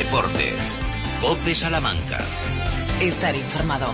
Deportes. COPE Salamanca. Estar informado.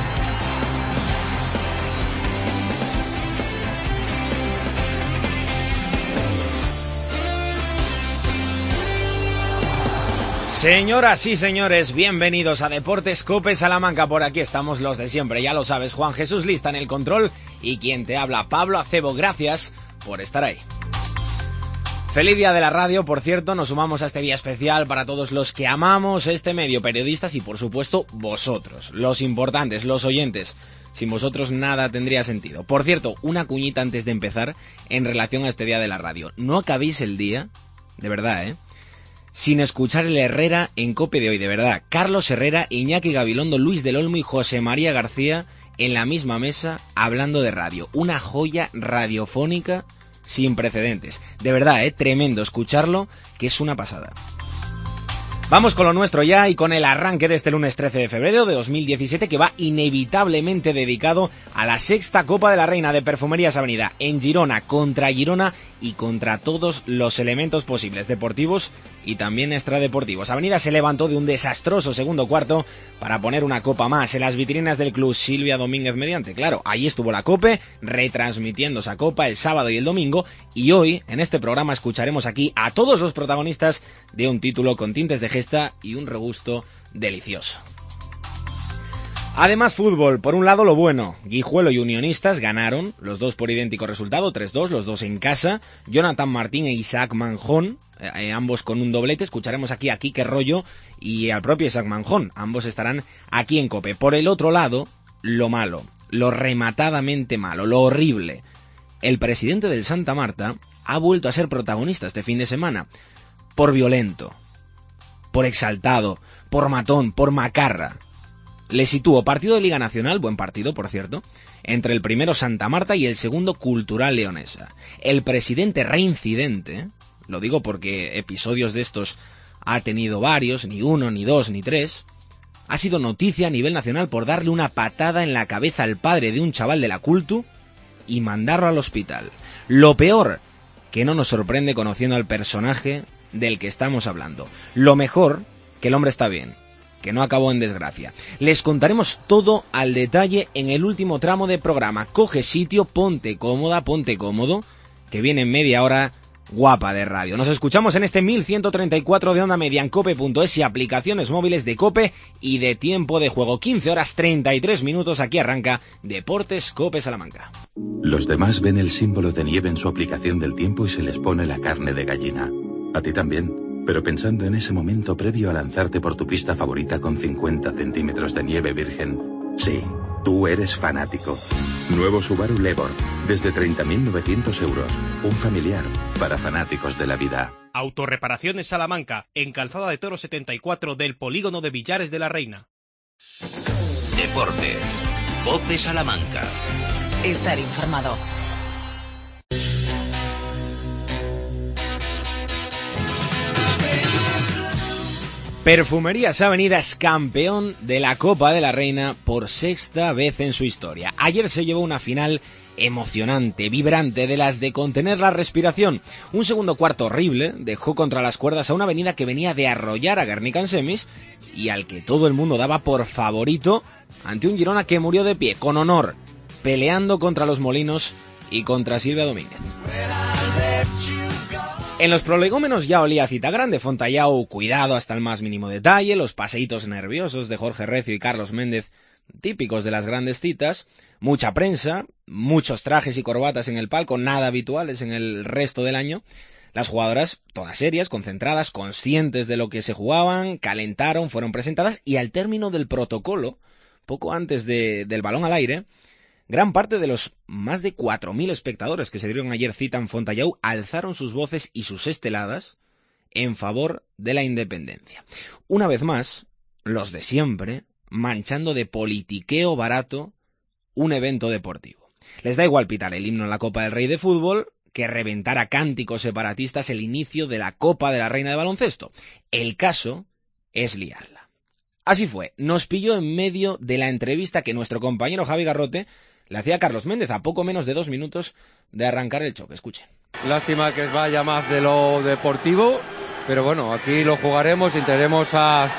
Señoras y señores, bienvenidos a Deportes COPE Salamanca. Por aquí estamos los de siempre, ya lo sabes, Juan Jesús Lista en el control y quien te habla, Pablo Acebo. Gracias por estar ahí. Feliz día de la radio, por cierto, nos sumamos a este día especial para todos los que amamos este medio, periodistas y por supuesto vosotros, los importantes, los oyentes. Sin vosotros nada tendría sentido. Por cierto, una cuñita antes de empezar en relación a este día de la radio. No acabéis el día, de verdad, sin escuchar el Herrera en COPE de hoy, de verdad. Carlos Herrera, Iñaki Gabilondo, Luis del Olmo y José María García en la misma mesa hablando de radio. Una joya radiofónica sin precedentes. De verdad, tremendo escucharlo, que es una pasada. Vamos con lo nuestro ya y con el arranque de este lunes 13 de febrero de 2017 que va inevitablemente dedicado a la sexta Copa de la Reina de Perfumerías Avenida en Girona y contra todos los elementos posibles, deportivos y también extradeportivos. Avenida se levantó de un desastroso segundo cuarto para poner una copa más en las vitrinas del club Silvia Domínguez mediante. Claro, ahí estuvo la COPE retransmitiendo esa copa el sábado y el domingo y hoy en este programa escucharemos aquí a todos los protagonistas de un título con tintes de gesta y un regusto delicioso. Además, fútbol. Por un lado, lo bueno. Guijuelo y Unionistas ganaron, los dos por idéntico resultado, 3-2, los dos en casa. Jonathan Martín e Isaac Manjón, ambos con un doblete. Escucharemos aquí a Quique Rollo y al propio Isaac Manjón. Ambos estarán aquí en COPE. Por el otro lado, lo malo, lo rematadamente malo, lo horrible. El presidente del Santa Marta ha vuelto a ser protagonista este fin de semana. Por violento, por exaltado, por matón, por macarra. Le sitúo partido de Liga Nacional, buen partido por cierto, entre el primero Santa Marta y el segundo Cultural Leonesa. El presidente reincidente, lo digo porque episodios de estos ha tenido varios, ni uno, ni dos, ni tres, ha sido noticia a nivel nacional por darle una patada en la cabeza al padre de un chaval de la Cultu y mandarlo al hospital. Lo peor, que no nos sorprende conociendo al personaje del que estamos hablando. Lo mejor, que el hombre está bien, que no acabó en desgracia. Les contaremos todo al detalle en el último tramo de programa. Coge sitio, ponte cómoda, ponte cómodo, que viene en media hora guapa de radio. Nos escuchamos en este 1134 de onda media en cope.es y aplicaciones móviles de COPE y de tiempo de juego. 15 horas 33 minutos, aquí arranca Deportes COPE Salamanca. Los demás ven el símbolo de nieve en su aplicación del tiempo y se les pone la carne de gallina. A ti también. Pero pensando en ese momento previo a lanzarte por tu pista favorita con 50 centímetros de nieve virgen. Sí, tú eres fanático. Nuevo Subaru Levorg, desde 30.900 euros. Un familiar para fanáticos de la vida. Autorreparaciones Salamanca, en Calzada de Toro 74 del Polígono de Villares de la Reina. Deportes. COPE Salamanca. Estar informado. Perfumerías Avenida es campeón de la Copa de la Reina por sexta vez en su historia. Ayer se llevó una final emocionante, vibrante, de las de contener la respiración. Un segundo cuarto horrible dejó contra las cuerdas a una avenida que venía de arrollar a Guernica en semis y al que todo el mundo daba por favorito ante un Girona que murió de pie, con honor, peleando contra los Molinos y contra Silvia Domínguez. En los prolegómenos ya olía cita grande, Fontallao cuidado hasta el más mínimo detalle, los paseitos nerviosos de Jorge Recio y Carlos Méndez, típicos de las grandes citas, mucha prensa, muchos trajes y corbatas en el palco, nada habituales en el resto del año. Las jugadoras, todas serias, concentradas, conscientes de lo que se jugaban, calentaron, fueron presentadas y al término del protocolo, poco antes del balón al aire, gran parte de los más de 4.000 espectadores que se dieron ayer cita en Fontallao alzaron sus voces y sus esteladas en favor de la independencia. Una vez más, los de siempre, manchando de politiqueo barato un evento deportivo. Les da igual pitar el himno en la Copa del Rey de fútbol que reventar a cánticos separatistas el inicio de la Copa de la Reina de baloncesto. El caso es liarla. Así fue, nos pilló en medio de la entrevista que nuestro compañero Javi Garrote le hacía a Carlos Méndez a poco menos de 2 minutos de arrancar el choque. Escuchen. Lástima que vaya más de lo deportivo, pero bueno, aquí lo jugaremos, intentaremos a...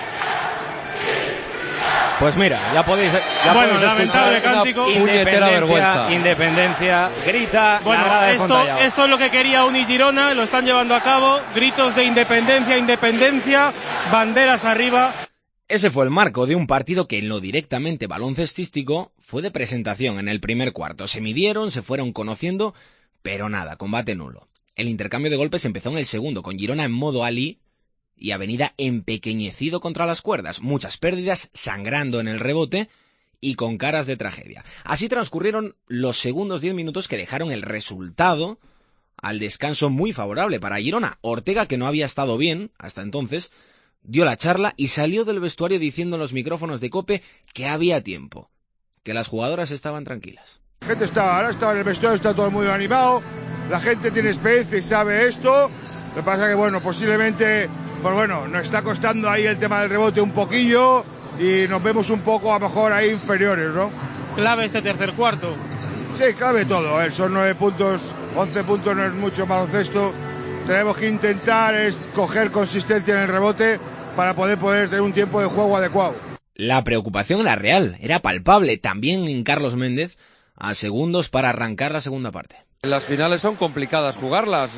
Pues mira, ya podéis lamentable cántico. Independencia, grita. Bueno, esto es lo que quería Unigirona, lo están llevando a cabo, gritos de independencia, banderas arriba. Ese fue el marco de un partido que en lo directamente baloncestístico fue de presentación en el primer cuarto. Se midieron, se fueron conociendo, pero nada, combate nulo. El intercambio de golpes empezó en el segundo, con Girona en modo Ali y Avenida empequeñecido contra las cuerdas, muchas pérdidas, sangrando en el rebote y con caras de tragedia. Así transcurrieron los segundos 10 minutos que dejaron el resultado al descanso muy favorable para Girona. Ortega, que no había estado bien hasta entonces, dio la charla y salió del vestuario diciendo en los micrófonos de COPE que había tiempo, que las jugadoras estaban tranquilas. La gente estaba en el vestuario, está todo muy animado, la gente tiene experiencia y sabe esto. Lo que pasa que, bueno, posiblemente, pues bueno, nos está costando ahí el tema del rebote un poquillo y nos vemos un poco a lo mejor ahí inferiores, ¿no? Clave este tercer cuarto. Sí, clave todo, son 9 puntos, 11 puntos no es mucho en baloncesto. Tenemos que intentar coger consistencia en el rebote para poder tener un tiempo de juego adecuado. La preocupación era real, era palpable, también en Carlos Méndez, a segundos para arrancar la segunda parte. Las finales son complicadas jugarlas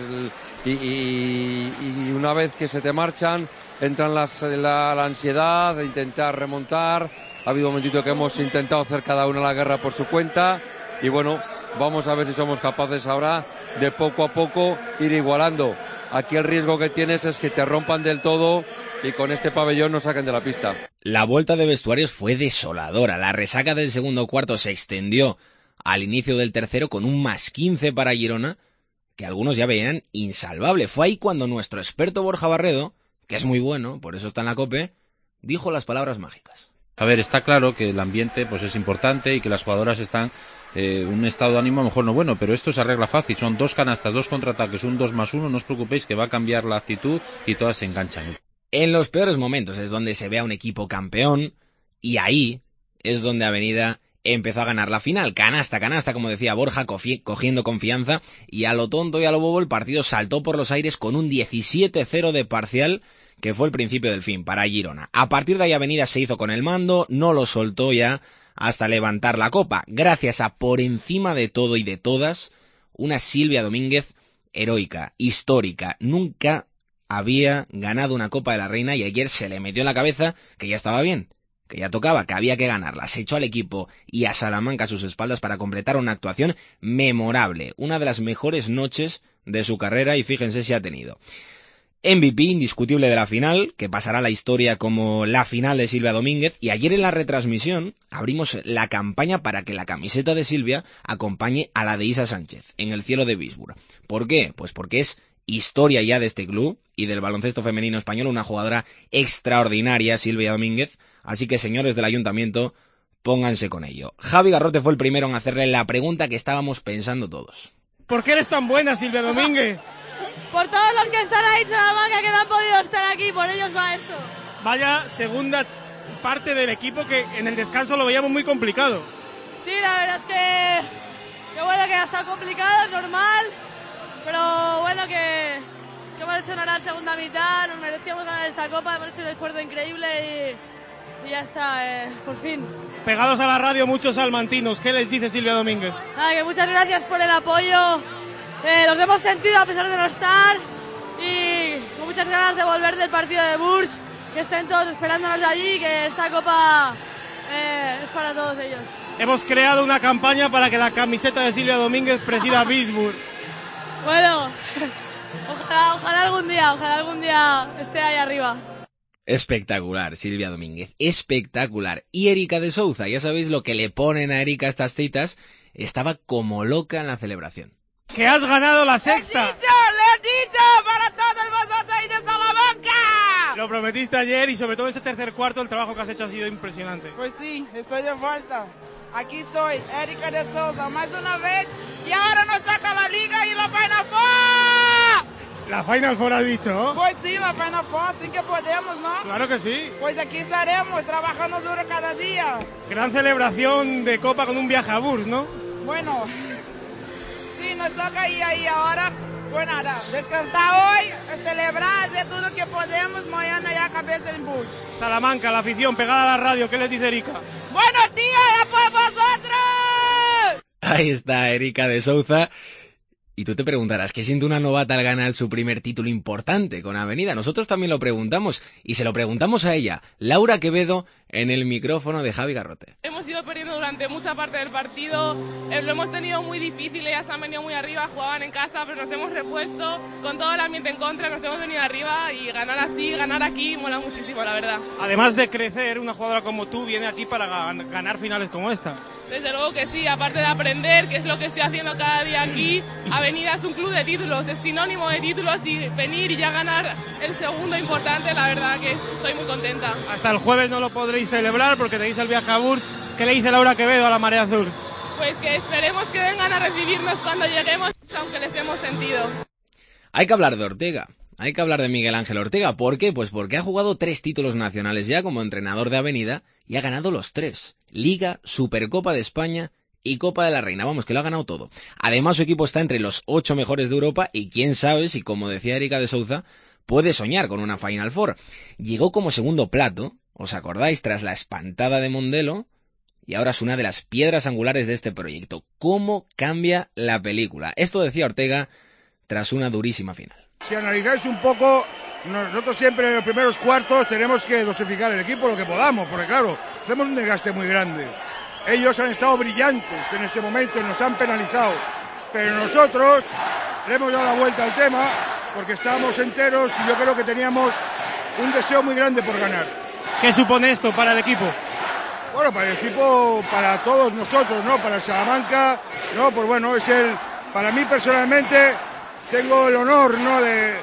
y una vez que se te marchan entran la ansiedad de intentar remontar. Ha habido un momentito que hemos intentado hacer cada uno la guerra por su cuenta y bueno, vamos a ver si somos capaces ahora de poco a poco ir igualando. Aquí el riesgo que tienes es que te rompan del todo y con este pabellón nos saquen de la pista. La vuelta de vestuarios fue desoladora. La resaca del segundo cuarto se extendió al inicio del tercero con un +15 para Girona, que algunos ya veían insalvable. Fue ahí cuando nuestro experto Borja Barredo, que es muy bueno, por eso está en la COPE, dijo las palabras mágicas. A ver, está claro que el ambiente pues es importante y que las jugadoras están un estado de ánimo a lo mejor no bueno, pero esto se arregla fácil. Son 2 canastas, 2 contraataques, un 2+1, no os preocupéis que va a cambiar la actitud y todas se enganchan. En los peores momentos es donde se ve a un equipo campeón y ahí es donde Avenida empezó a ganar la final, canasta, como decía Borja, cogiendo confianza, y a lo tonto y a lo bobo el partido saltó por los aires con un 17-0 de parcial, que fue el principio del fin para Girona. A partir de ahí Avenida se hizo con el mando, no lo soltó ya hasta levantar la copa, gracias a, por encima de todo y de todas, una Silvia Domínguez heroica, histórica. Nunca había ganado una Copa de la Reina y ayer se le metió en la cabeza que ya estaba bien, que ya tocaba, que había que ganarla. Se echó al equipo y a Salamanca a sus espaldas para completar una actuación memorable, una de las mejores noches de su carrera y fíjense si ha tenido. MVP indiscutible de la final, que pasará a la historia como la final de Silvia Domínguez, y ayer en la retransmisión abrimos la campaña para que la camiseta de Silvia acompañe a la de Isa Sánchez en el cielo de Bisburg. ¿Por qué? Pues porque es historia ya de este club y del baloncesto femenino español, una jugadora extraordinaria, Silvia Domínguez, así que señores del ayuntamiento, pónganse con ello. Javi Garrote fue el primero en hacerle la pregunta que estábamos pensando todos. ¿Por qué eres tan buena, Silvia Domínguez? Por todos los que están ahí en Salamanca que no han podido estar aquí, por ellos va esto. Vaya segunda parte del equipo que en el descanso lo veíamos muy complicado. Sí, la verdad es que bueno, que ha estado complicado, es normal, pero bueno que hemos hecho una segunda mitad, nos merecíamos ganar esta copa, hemos hecho un esfuerzo increíble y ya está, por fin. Pegados a la radio muchos salmantinos, ¿qué les dice Silvia Domínguez? Que muchas gracias por el apoyo. Los hemos sentido a pesar de no estar y con muchas ganas de volver del partido de Bourges, que estén todos esperándonos allí, que esta copa es para todos ellos. Hemos creado una campaña para que la camiseta de Silvia Domínguez presida Bisburg. Bueno, ojalá algún día esté ahí arriba. Espectacular, Silvia Domínguez, espectacular. Y Erika de Souza, ya sabéis lo que le ponen a Erika estas citas, estaba como loca en la celebración. ¡Que has ganado la sexta! ¡Le he dicho para todos vosotros ahí de Salamanca! Lo prometiste ayer y sobre todo ese tercer cuarto el trabajo que has hecho ha sido impresionante. Pues sí, estoy de vuelta. Aquí estoy, Erika de Souza, más una vez y ahora nos toca la Liga y la Final Four. La Final Four has dicho, ¿no? Pues sí, la Final Four, sí que podemos, ¿no? Claro que sí. Pues aquí estaremos, trabajando duro cada día. Gran celebración de Copa con un viaje a Bourges, ¿no? Bueno, sí, nos toca ir ahí ahora, Por nada, descansar hoy, celebrar, hacer todo lo que podemos, mañana ya cabeza en bus. Salamanca, la afición pegada a la radio, ¿qué les dice Erika? ¡Buenos días, ya por vosotros! Ahí está Erika de Souza. Y tú te preguntarás, ¿qué siente una novata al ganar su primer título importante con Avenida? Nosotros también lo preguntamos, y se lo preguntamos a ella, Laura Quevedo, en el micrófono de Javi Garrote. Hemos ido perdiendo durante mucha parte del partido, lo hemos tenido muy difícil, ellas han venido muy arriba, jugaban en casa, pero nos hemos repuesto, con todo el ambiente en contra, nos hemos venido arriba, y ganar así, ganar aquí, mola muchísimo, la verdad. Además de crecer, una jugadora como tú viene aquí para ganar finales como esta. Desde luego que sí, aparte de aprender, que es lo que estoy haciendo cada día aquí, Avenida es un club de títulos, es sinónimo de títulos, y venir y ya ganar el segundo importante, la verdad que estoy muy contenta. Hasta el jueves no lo podréis celebrar porque tenéis el viaje a Burs. ¿Qué le dice Laura Quevedo a la Marea Azul? Pues que esperemos que vengan a recibirnos cuando lleguemos, aunque les hemos sentido. Hay que hablar de Ortega. Hay que hablar de Miguel Ángel Ortega. ¿Por qué? Pues porque ha jugado 3 títulos nacionales ya como entrenador de Avenida y ha ganado los 3. Liga, Supercopa de España y Copa de la Reina. Vamos, que lo ha ganado todo. Además, su equipo está entre los 8 mejores de Europa y quién sabe si, como decía Erika de Souza, puede soñar con una Final Four. Llegó como segundo plato, ¿os acordáis? Tras la espantada de Mondelo, y ahora es una de las piedras angulares de este proyecto. ¿Cómo cambia la película? Esto decía Ortega tras una durísima final. Si analizáis un poco, nosotros siempre en los primeros cuartos tenemos que dosificar el equipo lo que podamos, porque claro, hacemos un desgaste muy grande. Ellos han estado brillantes en ese momento y nos han penalizado, pero nosotros le hemos dado la vuelta al tema porque estábamos enteros y yo creo que teníamos un deseo muy grande por ganar. ¿Qué supone esto para el equipo? Bueno, para el equipo, para todos nosotros, ¿no? Para el Salamanca, ¿no? Pues bueno, para mí personalmente tengo el honor, ¿no?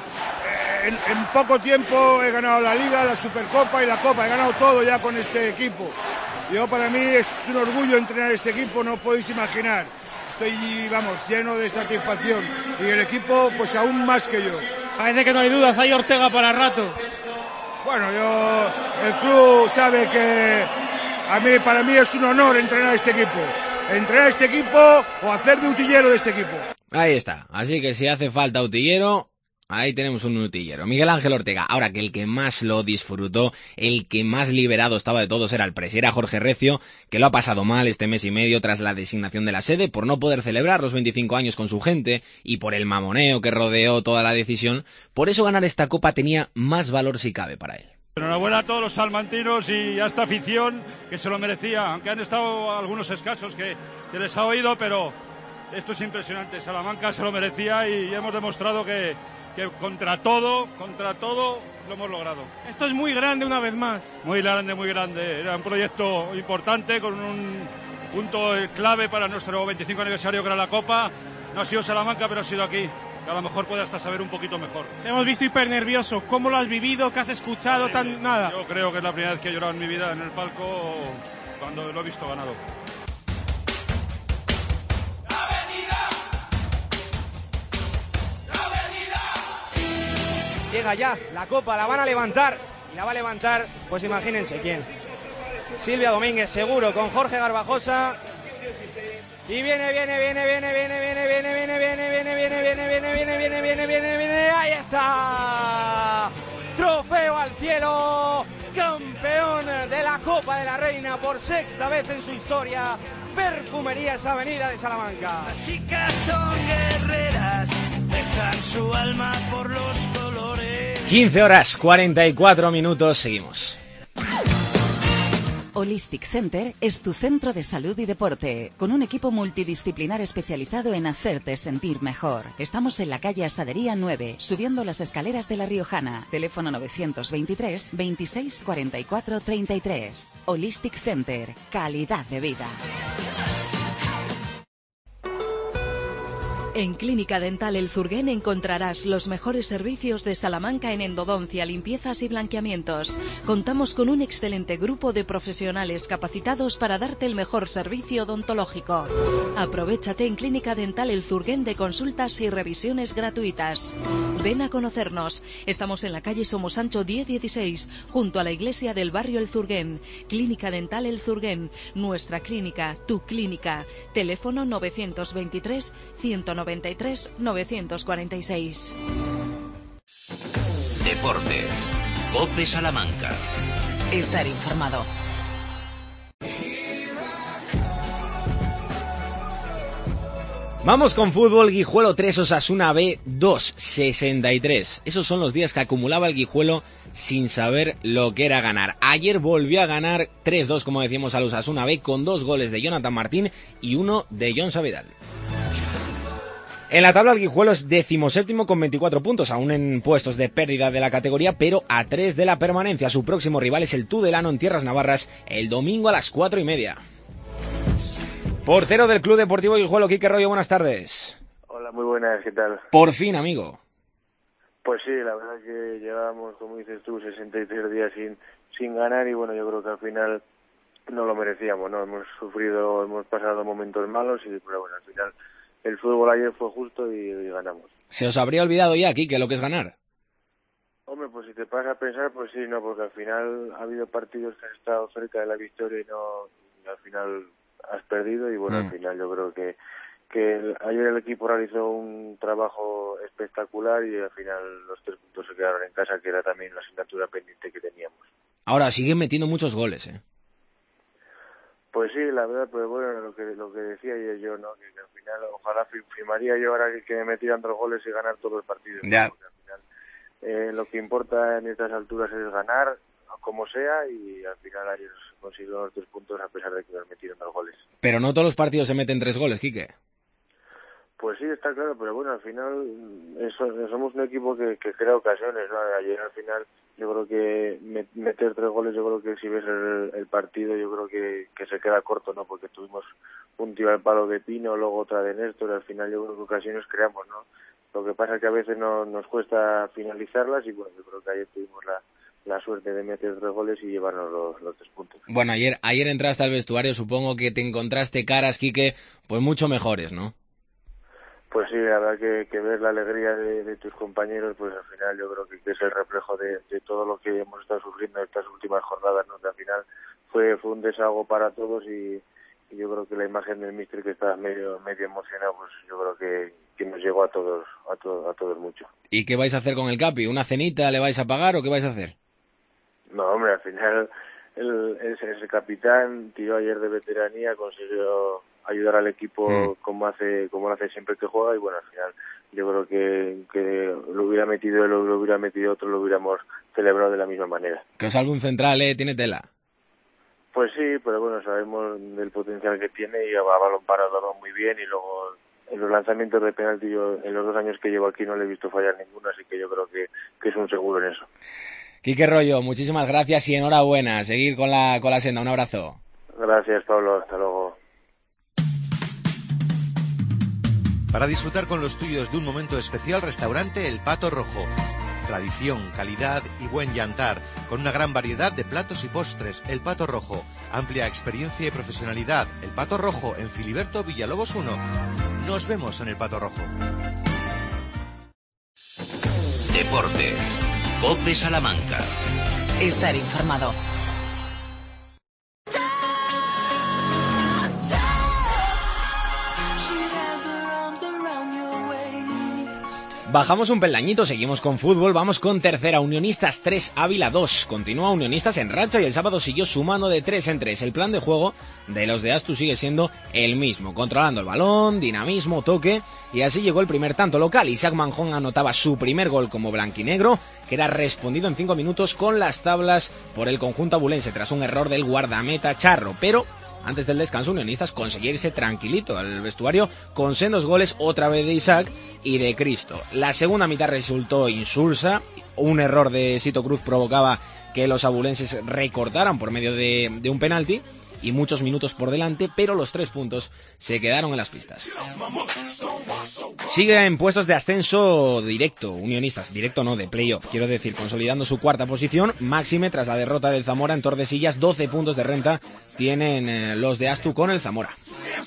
En poco tiempo he ganado la Liga, la Supercopa y la Copa, he ganado todo ya con este equipo. Para mí es un orgullo entrenar este equipo, no podéis imaginar. Estoy, lleno de satisfacción y el equipo, pues aún más que yo. Parece que no hay dudas, hay Ortega para rato. Bueno, el club sabe que para mí es un honor entrenar a este equipo. Entrenar a este equipo o hacer de utillero de este equipo. Ahí está, así que si hace falta utillero, ahí tenemos un utillero. Miguel Ángel Ortega. Ahora, que el que más lo disfrutó, el que más liberado estaba de todos era el presi, era Jorge Recio, que lo ha pasado mal este mes y medio tras la designación de la sede por no poder celebrar los 25 años con su gente y por el mamoneo que rodeó toda la decisión. Por eso ganar esta copa tenía más valor si cabe para él. Enhorabuena a todos los salmantinos y a esta afición que se lo merecía, aunque han estado algunos escasos que les ha oído, pero esto es impresionante. Salamanca se lo merecía y hemos demostrado que contra todo lo hemos logrado. Esto es muy grande una vez más. Muy grande, muy grande. Era un proyecto importante con un punto clave para nuestro 25 aniversario que era la Copa. No ha sido Salamanca, pero ha sido aquí. Que a lo mejor puede hasta saber un poquito mejor. Te hemos visto hiper nervioso. ¿Cómo lo has vivido? ¿Qué has escuchado? Nada. Yo creo que es la primera vez que he llorado en mi vida en el palco cuando lo he visto ganado. Llega ya la copa, la van a levantar y la va a levantar, pues imagínense quién. Silvia Domínguez seguro con Jorge Garbajosa. Y viene, ahí está. Trofeo al cielo, campeón de la Copa de la Reina por 6ª vez en su historia. Perfumerías Avenida de Salamanca. Las chicas son guerreras, dejan su alma por los colores. 15 horas 44 minutos, seguimos. Holistic Center es tu centro de salud y deporte, con un equipo multidisciplinar especializado en hacerte sentir mejor. Estamos en la calle Asadería 9, subiendo las escaleras de La Riojana. Teléfono 923 26 44 33. Holistic Center, calidad de vida. En Clínica Dental El Zurguén encontrarás los mejores servicios de Salamanca en endodoncia, limpiezas y blanqueamientos. Contamos con un excelente grupo de profesionales capacitados para darte el mejor servicio odontológico. Aprovéchate en Clínica Dental El Zurguén de consultas y revisiones gratuitas. Ven a conocernos. Estamos en la calle Somosancho 1016, junto a la iglesia del barrio El Zurguén. Clínica Dental El Zurguén, nuestra clínica, tu clínica. Teléfono 923 190 93 946. Deportes. COPE Salamanca. Estar informado. Vamos con fútbol. Guijuelo 3, Osasuna B 2, 63. Esos son los días que acumulaba el Guijuelo sin saber lo que era ganar. Ayer volvió a ganar 3-2, como decimos, al Osasuna B, con 2 goles de Jonathan Martín y 1 de Jon Sabidal. En la tabla el Guijuelo es 17º con 24 puntos, aún en puestos de pérdida de la categoría, pero a 3 de la permanencia. Su próximo rival es el Tudelano en tierras navarras el domingo a las 4:30. Portero del Club Deportivo Guijuelo, Quique Rollo, buenas tardes. Hola, muy buenas, ¿qué tal? Por fin, amigo. Pues sí, la verdad que llevábamos, como dices tú, 63 días sin ganar y bueno, yo creo que al final no lo merecíamos, ¿no? Hemos sufrido, hemos pasado momentos malos y pero bueno, al final el fútbol ayer fue justo y ganamos. ¿Se os habría olvidado ya, Quique, lo que es ganar? Hombre, pues si te pasas a pensar, pues sí, no, porque al final ha habido partidos que han estado cerca de la victoria y al final has perdido y bueno, al final yo creo que ayer el equipo realizó un trabajo espectacular y al final los 3 puntos se quedaron en casa, que era también la asignatura pendiente que teníamos. Ahora, siguen metiendo muchos goles, ¿eh? Pues sí, la verdad, pues bueno, lo que decía ayer yo, ¿no? Que al final, ojalá firmaría yo ahora que me metieran 2 goles y ganar todos los partidos. Ya. ¿no? Porque al final lo que importa en estas alturas es ganar, como sea, y al final ayer consiguieron los 3 puntos a pesar de que nos metieron 2 goles. Pero no todos los partidos se meten 3 goles, Quique. Pues sí, está claro, pero bueno, al final somos un equipo que crea ocasiones, ¿no? Ayer al final yo creo que meter 3 goles, yo creo que si ves el partido, yo creo que se queda corto, ¿no? Porque tuvimos un tiro al palo de Pino, luego otra de Néstor, al final yo creo que ocasiones creamos, ¿no? Lo que pasa es que a veces nos cuesta finalizarlas y bueno, yo creo que ayer tuvimos la suerte de meter 3 goles y llevarnos los 3 puntos. Bueno, ayer entraste al vestuario, supongo que te encontraste caras, Quique, pues mucho mejores, ¿no? Pues sí, la verdad que ver la alegría de tus compañeros, pues al final yo creo que es el reflejo de todo lo que hemos estado sufriendo estas últimas jornadas, ¿no? Que al final fue un desahogo para todos y yo creo que la imagen del míster que estaba medio emocionado, pues yo creo que nos llegó a todos mucho. ¿Y qué vais a hacer con el Capi? ¿Una cenita le vais a pagar o qué vais a hacer? No, hombre, al final ese capitán tiró ayer de veteranía, consiguió ayudar al equipo como lo hace siempre que juega y bueno, al final yo creo que lo hubiera metido él o lo hubiera metido otro, lo hubiéramos celebrado de la misma manera. Que os salga un central, tiene tela. Pues sí, pero bueno, sabemos del potencial que tiene y a balón parado va muy bien y luego en los lanzamientos de penalti yo en los 2 años que llevo aquí no le he visto fallar ninguno, así que yo creo que es un seguro en eso. Quique Rollo, muchísimas gracias y enhorabuena. Seguir con la senda. Un abrazo. Gracias, Pablo. Hasta luego. Para disfrutar con los tuyos de un momento especial, restaurante El Pato Rojo. Tradición, calidad y buen yantar, con una gran variedad de platos y postres. El Pato Rojo, amplia experiencia y profesionalidad. El Pato Rojo, en Filiberto Villalobos 1. Nos vemos en El Pato Rojo. Deportes. COPE Salamanca. Estar informado. Bajamos un peldañito, seguimos con fútbol, vamos con tercera, Unionistas 3, Ávila 2. Continúa Unionistas en racha y el sábado siguió sumando de 3 en 3. El plan de juego de los de Astu sigue siendo el mismo, controlando el balón, dinamismo, toque, y así llegó el primer tanto local. Isaac Manjón anotaba su primer gol como blanquinegro, que era respondido en 5 minutos con las tablas por el conjunto abulense tras un error del guardameta Charro, pero antes del descanso, Unionistas conseguía irse tranquilito al vestuario con sendos goles otra vez de Isaac y de Cristo. La segunda mitad resultó insulsa, un error de Sito Cruz provocaba que los abulenses recortaran por medio de un penalti y muchos minutos por delante, pero los 3 puntos se quedaron en las pistas. Sigue en puestos de ascenso directo, Unionistas, directo no, de playoff, quiero decir, consolidando su cuarta posición, máxime tras la derrota del Zamora en Tordesillas. 12 puntos de renta tienen los de Astu con el Zamora.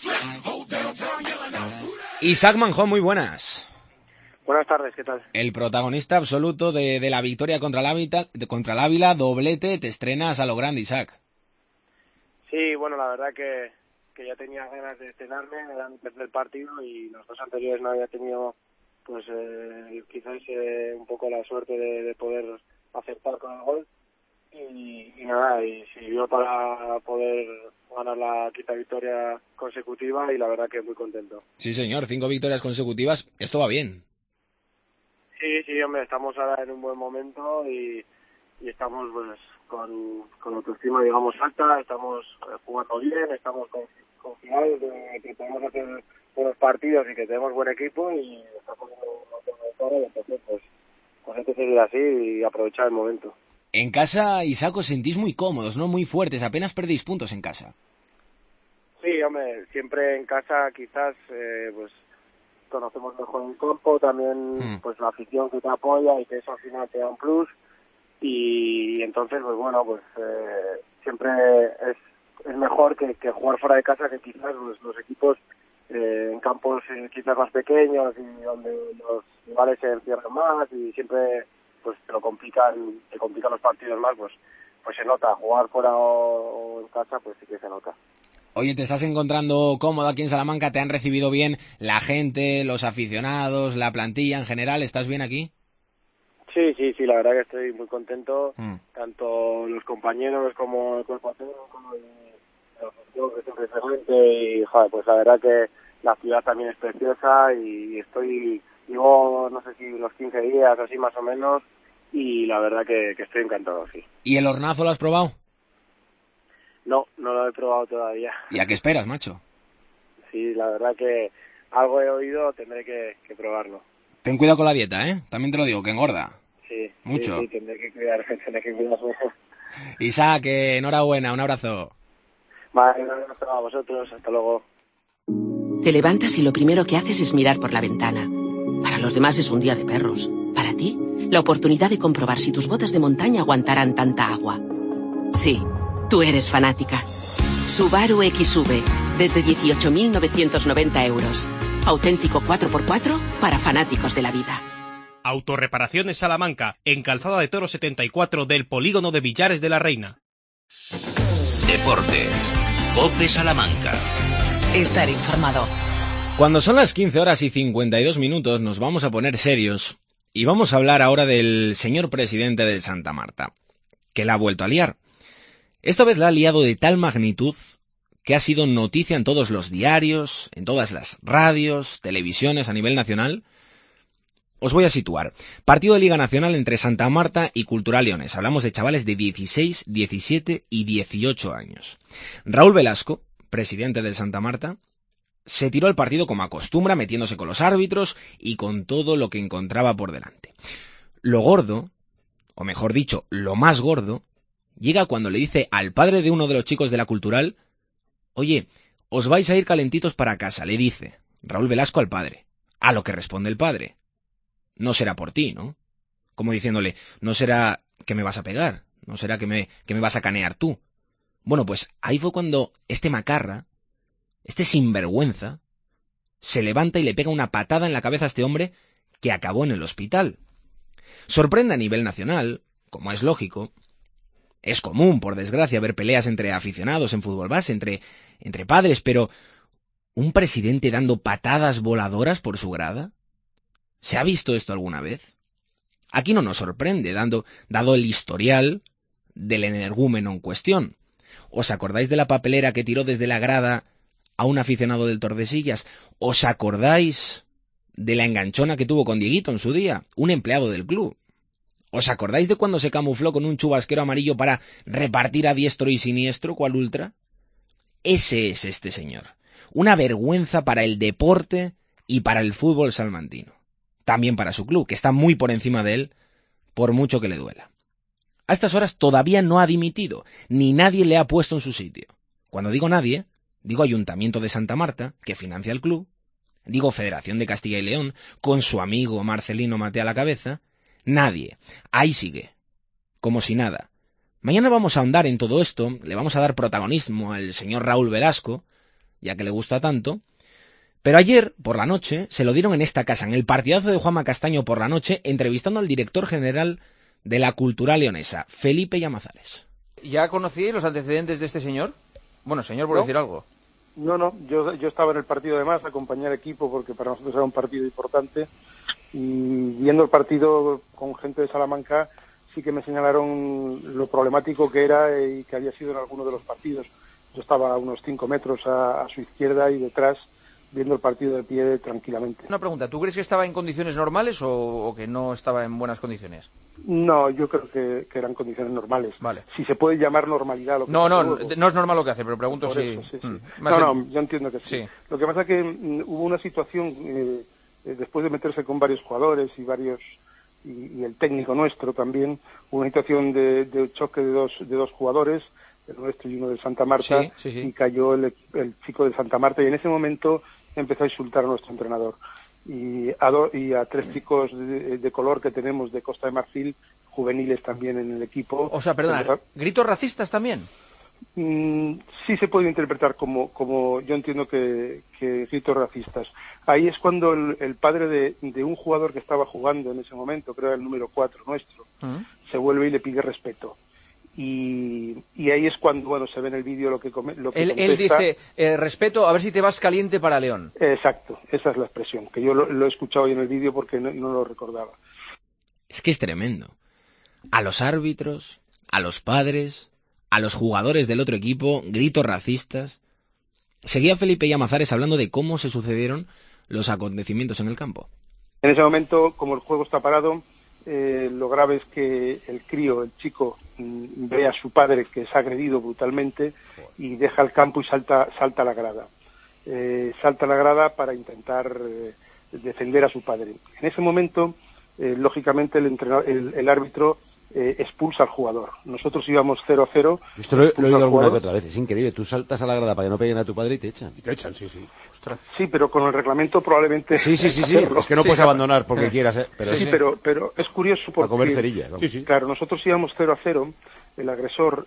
Isaac Manjón, muy buenas. Buenas tardes, ¿qué tal? El protagonista absoluto de la victoria contra el Ávila, doblete, te estrenas a lo grande, Isaac. Sí, bueno, la verdad que que ya tenía ganas de estrenarme, era mi tercer partido y los 2 anteriores no había tenido pues quizás un poco la suerte de poder acertar con el gol y nada, y sirvió para poder ganar la 5ª victoria consecutiva y la verdad que muy contento. Sí señor, 5 victorias consecutivas, esto va bien. Sí, hombre, estamos ahora en un buen momento y estamos pues con autoestima, digamos, alta, estamos jugando bien, estamos confiados de que podemos hacer buenos partidos y que tenemos buen equipo y estamos poniendo y entonces pues hay que seguir así y aprovechar el momento. En casa, Isaac, os sentís muy cómodos, ¿no? Muy fuertes, apenas perdéis puntos en casa. Sí, hombre, siempre en casa quizás pues conocemos mejor el campo, también pues la afición que te apoya y que eso al final te da un plus y entonces pues bueno, pues siempre es mejor que jugar fuera de casa, que quizás los equipos en campos quizás más pequeños y donde los rivales se encierran más y siempre pues te complican los partidos más, pues se nota. Jugar fuera o en casa pues sí que se nota. Oye, ¿te estás encontrando cómodo aquí en Salamanca? ¿Te han recibido bien la gente, los aficionados, la plantilla en general? ¿Estás bien aquí? Sí, la verdad que estoy muy contento, tanto los compañeros como el cuerpo técnico, como la afición que siempre es excelente y joder, pues la verdad que la ciudad también es preciosa y llevo no sé si unos 15 días así más o menos y la verdad que estoy encantado, sí. ¿Y el hornazo lo has probado? No lo he probado todavía. ¿Y a qué esperas, macho? Sí, la verdad que algo he oído, tendré que probarlo. Ten cuidado con la dieta, ¿eh? También te lo digo, que engorda. Sí. Mucho. Sí, tendré que cuidarme. Isaac, enhorabuena, un abrazo. Vale, un abrazo a vosotros, hasta luego. Te levantas y lo primero que haces es mirar por la ventana. Para los demás es un día de perros. Para ti, la oportunidad de comprobar si tus botas de montaña aguantarán tanta agua. Sí, tú eres fanática. Subaru XV, desde 18.990 euros. Auténtico 4x4 para fanáticos de la vida. Autorreparaciones Salamanca, en Calzada de Toro 74 del Polígono de Villares de la Reina. Deportes. COPE Salamanca. Estar informado. Cuando son las 15:52 nos vamos a poner serios y vamos a hablar ahora del señor presidente del Santa Marta, que la ha vuelto a liar. Esta vez la ha liado de tal magnitud que ha sido noticia en todos los diarios, en todas las radios, televisiones a nivel nacional. Os voy a situar. Partido de Liga Nacional entre Santa Marta y Cultural Leones. Hablamos de chavales de 16, 17 y 18 años. Raúl Velasco, presidente del Santa Marta, se tiró al partido como acostumbra, metiéndose con los árbitros y con todo lo que encontraba por delante. Lo gordo, o mejor dicho, lo más gordo, llega cuando le dice al padre de uno de los chicos de la Cultural: oye, os vais a ir calentitos para casa, le dice Raúl Velasco al padre. A lo que responde el padre: no será por ti, ¿no? Como diciéndole, no será que me vas a pegar, no será que me vas a canear tú. Bueno, pues ahí fue cuando este macarra, este sinvergüenza, se levanta y le pega una patada en la cabeza a este hombre, que acabó en el hospital. Sorprende a nivel nacional, como es lógico. Es común, por desgracia, ver peleas entre aficionados en fútbol base, entre padres, pero ¿un presidente dando patadas voladoras por su grada? ¿Se ha visto esto alguna vez? Aquí no nos sorprende, dado el historial del energúmeno en cuestión. ¿Os acordáis de la papelera que tiró desde la grada a un aficionado del Tordesillas? ¿Os acordáis de la enganchona que tuvo con Dieguito en su día, un empleado del club? ¿Os acordáis de cuando se camufló con un chubasquero amarillo para repartir a diestro y siniestro cual ultra? Ese es este señor. Una vergüenza para el deporte y para el fútbol salmantino. También para su club, que está muy por encima de él, por mucho que le duela. A estas horas todavía no ha dimitido, ni nadie le ha puesto en su sitio. Cuando digo nadie, digo Ayuntamiento de Santa Marta, que financia el club, digo Federación de Castilla y León, con su amigo Marcelino Mate a la cabeza. Nadie. Ahí sigue. Como si nada. Mañana vamos a ahondar en todo esto, le vamos a dar protagonismo al señor Raúl Velasco, ya que le gusta tanto. Pero ayer, por la noche, se lo dieron en esta casa, en el partidazo de Juanma Castaño por la noche, entrevistando al director general de la Cultural Leonesa, Felipe Llamazares. ¿Ya conocí los antecedentes de este señor? Bueno, señor, por decir algo. No, yo estaba en el partido además, acompañé al equipo porque para nosotros era un partido importante, y viendo el partido con gente de Salamanca sí que me señalaron lo problemático que era y que había sido en alguno de los partidos. Yo estaba a unos 5 metros a su izquierda y detrás, viendo el partido de pie tranquilamente. Una pregunta, ¿tú crees que estaba en condiciones normales o que no estaba en buenas condiciones? No, yo creo que eran condiciones normales. Vale. Si se puede llamar normalidad lo que no es normal lo que hace, pero pregunto por si... eso, sí. No, yo entiendo que sí. Lo que pasa es que hubo una situación, después de meterse con varios jugadores y el técnico nuestro también, hubo una situación de choque de dos jugadores, el nuestro y uno de Santa Marta, sí. Y cayó el chico de Santa Marta, y en ese momento empezó a insultar a nuestro entrenador. Y a 3 chicos de color que tenemos de Costa de Marfil, juveniles también en el equipo. O sea, perdona, ¿gritos racistas también? Sí se puede interpretar como yo entiendo que gritos racistas. Ahí es cuando el padre de un jugador que estaba jugando en ese momento, creo el número 4 nuestro, se vuelve y le pide respeto. Y ahí es cuando, se ve en el vídeo lo que él dice, respeto, a ver si te vas caliente para León. Exacto, esa es la expresión, que yo lo he escuchado hoy en el vídeo porque no lo recordaba. Es que es tremendo. A los árbitros, a los padres, a los jugadores del otro equipo, gritos racistas. Seguía Felipe Llamazares hablando de cómo se sucedieron los acontecimientos en el campo. En ese momento, como el juego está parado, lo grave es que el chico, ve a su padre que es agredido brutalmente y deja el campo y salta a la grada. Salta a la grada para intentar defender a su padre. En ese momento, lógicamente, el árbitro expulsa al jugador. Nosotros íbamos 0-0. Esto lo he oído alguna que otra vez. Es increíble. Tú saltas a la grada para que no peguen a tu padre y te echan. Y te echan, sí. Ostras. Sí, pero con el reglamento probablemente... Sí. Es que no puedes abandonar porque quieras. Pero es curioso porque... A comer cerilla. Sí. Claro, nosotros íbamos 0-0. El agresor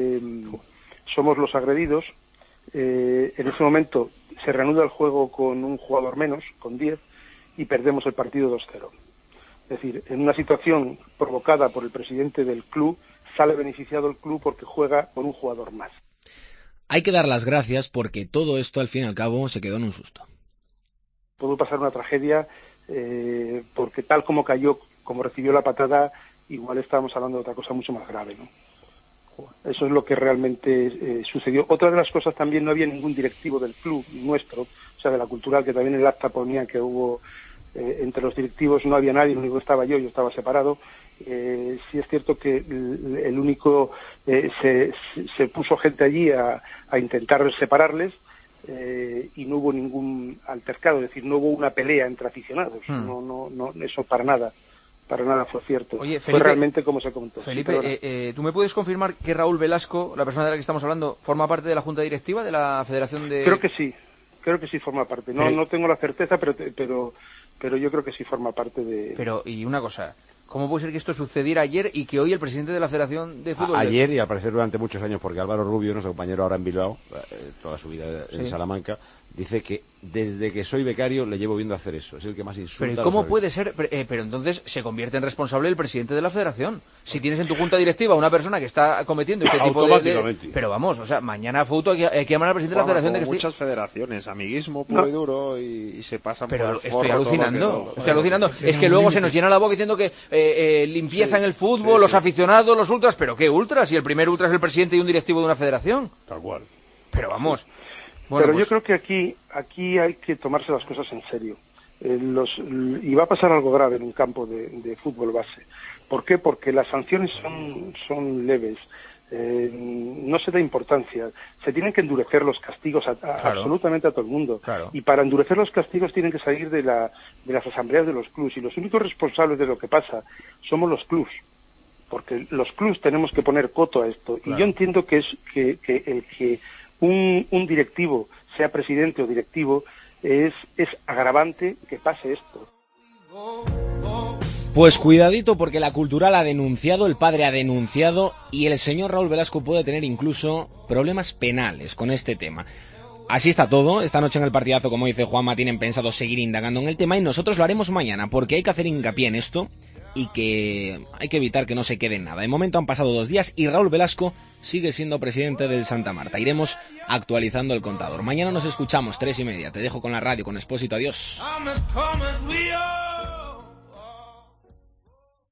somos los agredidos. En ese momento se reanuda el juego con un jugador menos, con 10, y perdemos el partido 2-0. Es decir, en una situación provocada por el presidente del club, sale beneficiado el club porque juega con un jugador más. Hay que dar las gracias porque todo esto, al fin y al cabo, se quedó en un susto. Pudo pasar una tragedia porque tal como cayó, como recibió la patada, igual estábamos hablando de otra cosa mucho más grave, ¿no? Eso es lo que realmente sucedió. Otra de las cosas también, no había ningún directivo del club nuestro, o sea, de la Cultural, que también el acta ponía que hubo... entre los directivos no había nadie, el único estaba yo estaba separado. Sí es cierto que el único se puso gente allí a intentar separarles y no hubo ningún altercado, es decir, no hubo una pelea entre aficionados. No, eso para nada fue cierto. Oye, Felipe, fue realmente como se contó. Felipe, ¿tú me puedes confirmar que Raúl Velasco, la persona de la que estamos hablando, forma parte de la Junta Directiva de la Federación de...? Creo que sí forma parte. No tengo la certeza, pero yo creo que sí forma parte de... Pero, y una cosa, ¿cómo puede ser que esto sucediera ayer y que hoy el presidente de la Federación de Fútbol... Ayer, y al parecer durante muchos años, porque Álvaro Rubio, nuestro compañero ahora en Bilbao, toda su vida en Salamanca, dice que desde que soy becario le llevo viendo hacer eso. Es el que más insulta. Pero ¿cómo puede ser? Pero entonces se convierte en responsable el presidente de la Federación. Si tienes en tu junta directiva una persona que está cometiendo este tipo de... Pero vamos, o sea, mañana Fouto hay que llamar al presidente de la Federación de que muchas federaciones, amiguismo puro y duro, y se pasan por el forro. Estoy alucinando. Es que luego se nos llena la boca diciendo que limpieza en el fútbol, los aficionados, los ultras. ¿Pero qué ultras? Si el primer ultra es el presidente y un directivo de una federación. Tal cual. Pero vamos... Bueno, pero yo creo que aquí hay que tomarse las cosas en serio. Y va a pasar algo grave en un campo de fútbol base. ¿Por qué? Porque las sanciones son leves. No se da importancia. Se tienen que endurecer los castigos absolutamente a todo el mundo. Claro. Y para endurecer los castigos tienen que salir de las asambleas de los clubs. Y los únicos responsables de lo que pasa somos los clubs. Porque los clubs tenemos que poner coto a esto. Claro. Y yo entiendo que un directivo, sea presidente o directivo, es agravante que pase esto. Pues cuidadito porque la Cultural ha denunciado, el padre ha denunciado y el señor Raúl Velasco puede tener incluso problemas penales con este tema. Así está todo. Esta noche en el partidazo, como dice Juanma, tienen pensado seguir indagando en el tema y nosotros lo haremos mañana porque hay que hacer hincapié en esto. y que hay que evitar que no se quede en nada. De momento han pasado 2 días y Raúl Velasco sigue siendo presidente del Santa Marta. Iremos actualizando el contador. Mañana nos escuchamos 3:30. Te dejo con la radio, con Expósito. Adiós.